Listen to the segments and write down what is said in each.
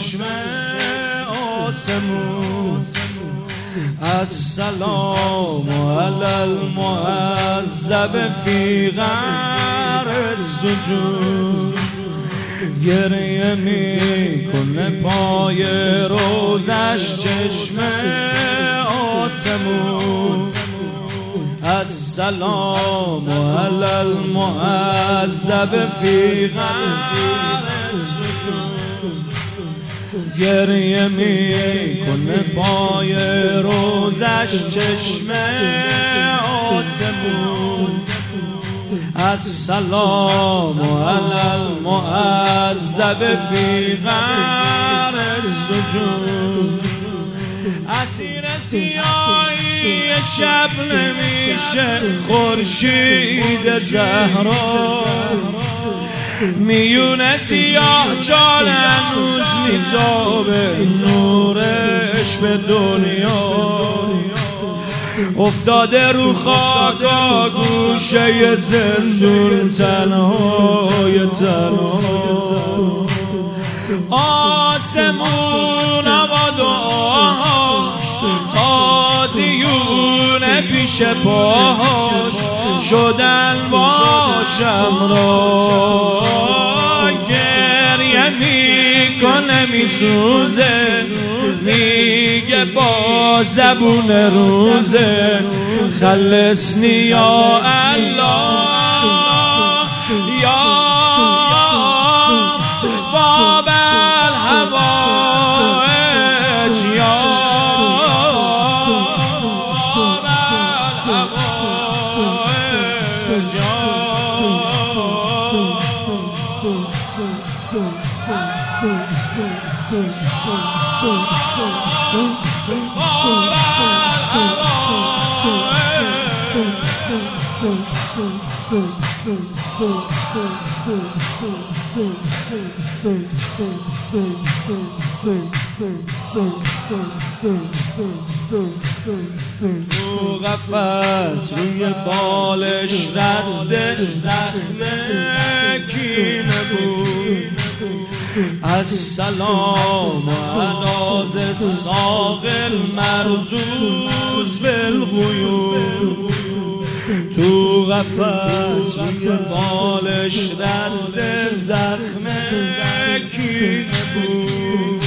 چشم آسمون السلام علی المعذب فی غار السجود گریه میکنه پای روزش چشم آسمون السلام علی المعذب فی غار السجود گریه میکنه پای روزش چشم آسمون السلام علی المعذب فی غار السجود اسیر سیاهی شب نمیشه خورشید زهرا میونه سیاه چال هنوز میتابه نورش به دنیا افتاده رو خاکا گوشه زندون تنهای تنها آسمون و دعاهاش تازیونه پیش پاهاش شدن باشم را گریه میکنه میسوزه میگه با زبون روزه خلصنی یا الله یا باب الحوائج یا باب الحوائج تو قفس روی بالش رد زخم کینه بود السلام علی الساقل مرزوز بالغیوب تو قفس روی بالش رد زخم کینه بود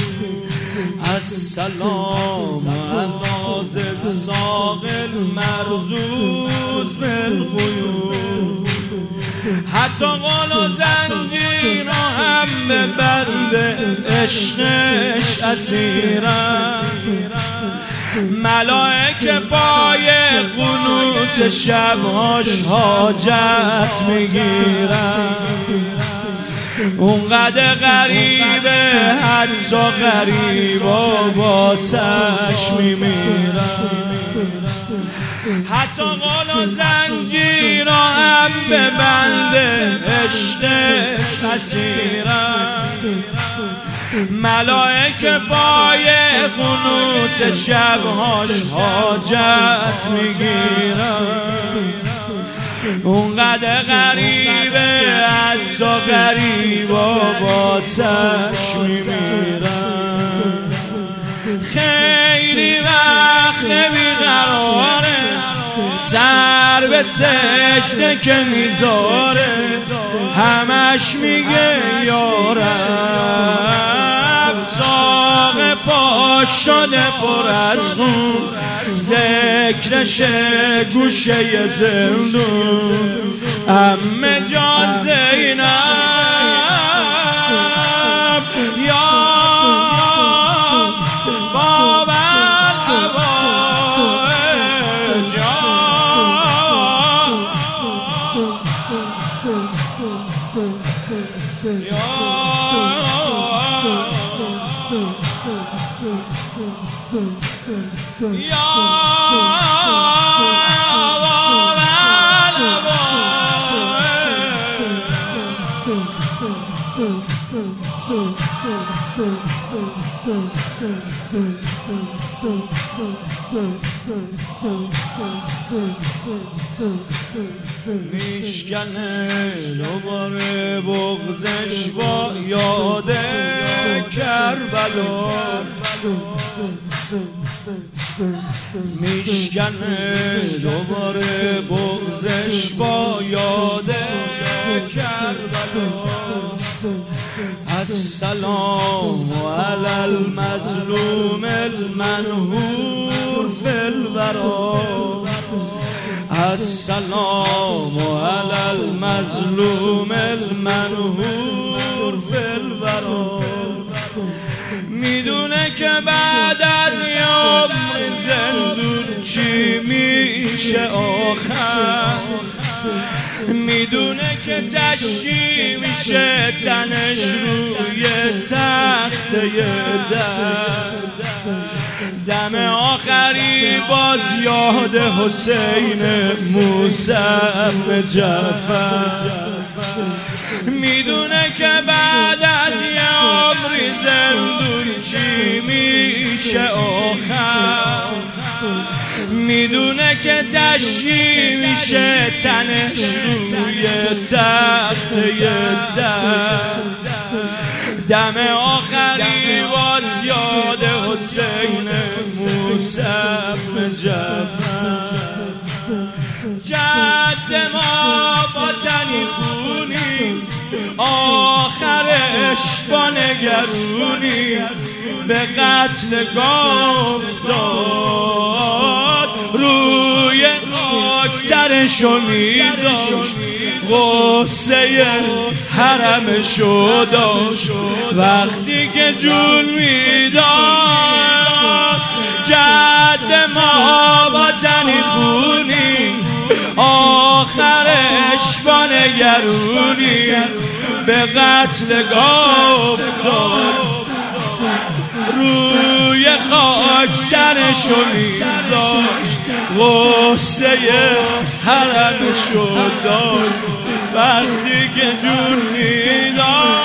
السلام علی الساقل مرزوز بالغیوب حتی قول و زنجیر هم به بند عشقش اسیرم ملائکه پای قنوت شبهاش حاجت میگیرن اونقدر غریبه حتی غریبا واسش میمیرن حتی قول و زنجیرا هم به بند عشقش اسیرن ملائکه پای قنوت شبهاش حاجت میگیرن اونقدر غریبه حتی غریبا واسش میمیرن خیلی وقت بیقراره سر به سجده که میذاره همش میگه یارب ساق پاش شده پر از خون ذکرش گوشه زندون عمه جان زینب یا باب الحوائج میشکنه دوباره بغزش با یاد کربلا میشکنه دوباره بغضش با یاد کربلا. السلام علی المظلوم المنهور فی الورا. السلام علی المظلوم المنهور فی الورا. میدونه که بعد از یوم زندون چی میشه آخر. میدونه که تشی میشه تنش روی تخت دم آخری باز یاد حسین موسی بن جعفر. میدونه که بعد از یه عمری زندون چی میشه آخر. میدونه که تشی میشه تنش روی تخت دم آخری باز یاد حسین موسی بن جعفر. جد ما با تنی خونی آخرش با نگرونی به قتل افتاد. روی خاک سرشو میذاشت غصه حرمشو داشت. وقتی که جون میداد جد ما با تنی خونی آخرش با نگرونی به قتل افتاد. روی خاک سرشو میذاشت غصه حرمشو داشت. وقتی که جون میداد